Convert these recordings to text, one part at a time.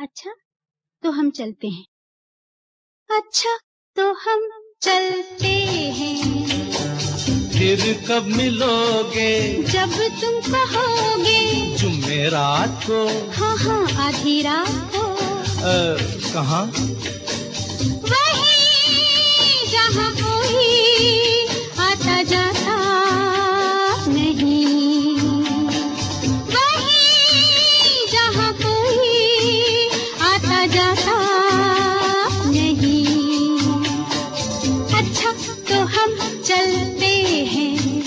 अच्छा तो हम चलते हैं। अच्छा तो हम चलते हैं। फिर कब मिलोगे? जब तुम कहोगे। जुमेरात को? हाँ हाँ आधी रात को। कहाँ? वहीं जहाँ कोई आता जाता नहीं। वहीं जहाँ कोई आता जाता नहीं। अच्छा तो हम चलते हैं।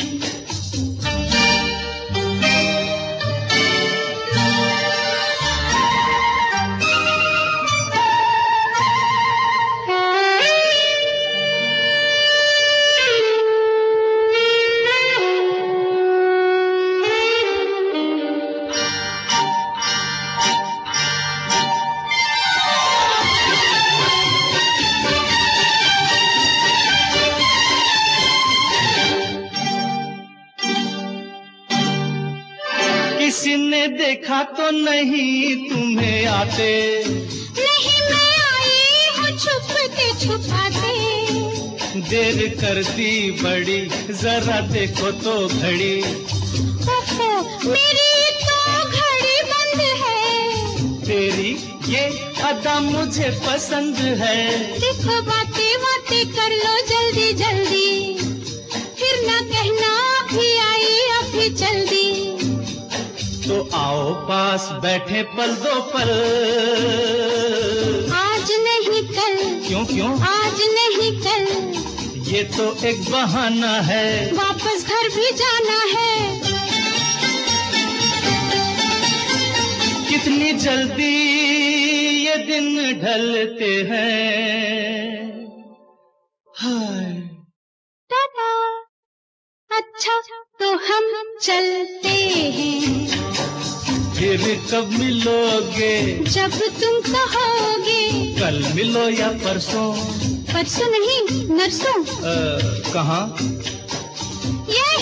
किसी ने देखा तो नहीं तुम्हें आते? नहीं मैं आई हूँ छुपते छुपाते। देर कर दी बड़ी, जरा देखो तो घड़ी। मेरी तो घड़ी बंद है। तेरी ये अदा मुझे पसंद है। देखो बातें बातें कर लो जल्दी जल्दी। फिर ना कहना अभी आई अभी चल दी। तो आओ पास बैठे पल दो पल। आज नहीं कल। क्यों क्यों? आज नहीं कल। ये तो एक बहाना है। वापस घर भी जाना है। कितनी जल्दी ये दिन ढलते हैं। हाय टाटा। अच्छा तो हम चलते हैं। फिर कब मिलोगे? जब तुम कहोगे। कल मिलो या परसों? परसों नहीं नरसों। कहाँ? ये